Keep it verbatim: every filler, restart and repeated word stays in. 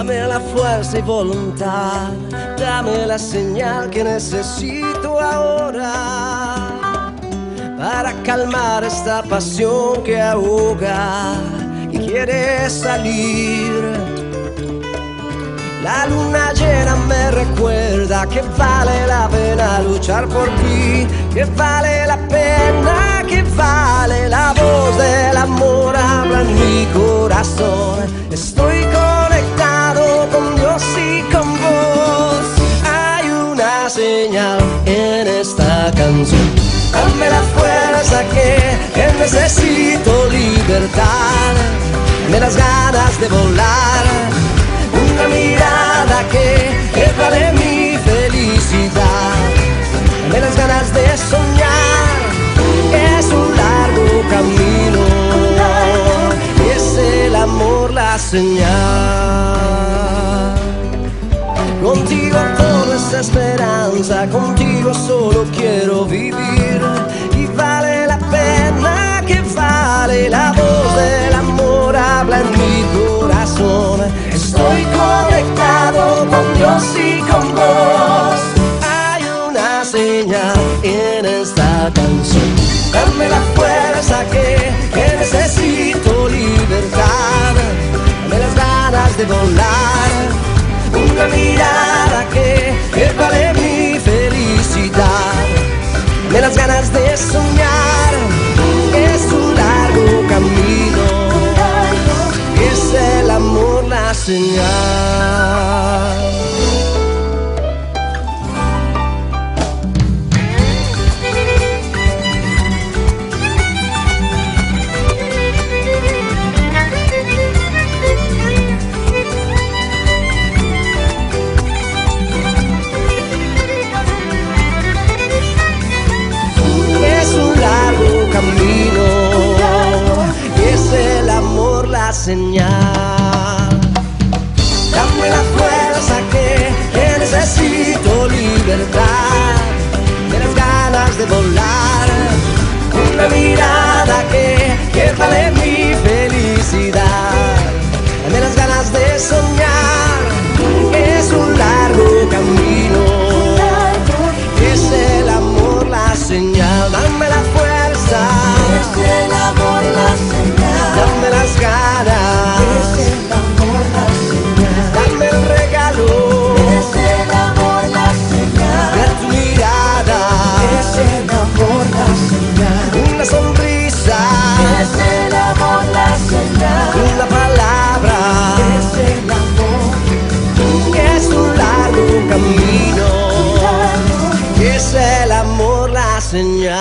dame la fuerza y voluntad, dame la señal que necesito ahora para calmar esta pasión que ahoga y quiere salir. La luna llena me recuerda que vale la pena luchar por ti, que vale la pena, que vale la voz del amor habla en mi corazón. Estoy conectado con Dios y con vos. Hay una señal en esta canción. Dame la fuerza que, que necesito, libertad, dame las ganas de volar, una mirada que, que vale mi felicidad, dame las ganas de soñar. Es un largo camino y es el amor la señal. Contigo todo es esperanza, contigo solo quiero vivir y vale la pena, que vale la voz del amor habla en mi corazón. Estoy conectado con Dios y con vos. Hay una señal en esta canción. Dame la fuerza que, que necesito, libertad, dame las ganas de volar, una mirada que, que vale mi felicidad, dame las ganas de soñar. Es un largo camino, es el amor la señal. Señal. Dame la fuerza que, que necesito, libertad, de las ganas de volar, una mirada que, que vale mi felicidad, de las ganas de soñar. Es un largo camino, es el amor la señal. Dame la fuerza, es el amor la señal. Dame las ganas, es el amor la señal. Dame el regalo, es el amor la señal. De tu mirada, es el amor la señal. una sonrisa, es el amor la señal. una palabra, es el amor. Es un largo camino, es el amor la señal.